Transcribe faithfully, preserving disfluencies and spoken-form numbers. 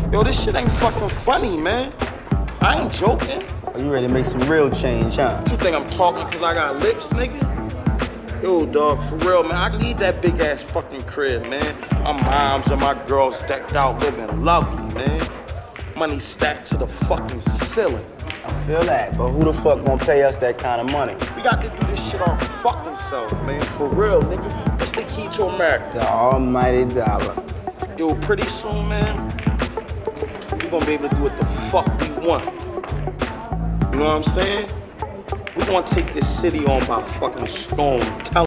Yo, this shit ain't fucking funny, man. I ain't joking. Oh, you ready to make some real change, huh? You think I'm talking because I got lips, nigga? Yo, dog, for real, man. I need that big ass fucking crib, man. My moms and my girls decked out, living lovely, man. Money stacked to the fucking ceiling. I feel that, but who the fuck gonna pay us that kind of money? We got to do this shit our fucking self, man. For real, nigga. What's the key to America? The almighty dollar. Yo, pretty soon, man, we gonna be able to do what the fuck we want. You know what I'm saying? We gonna take this city on by fucking storm. Tell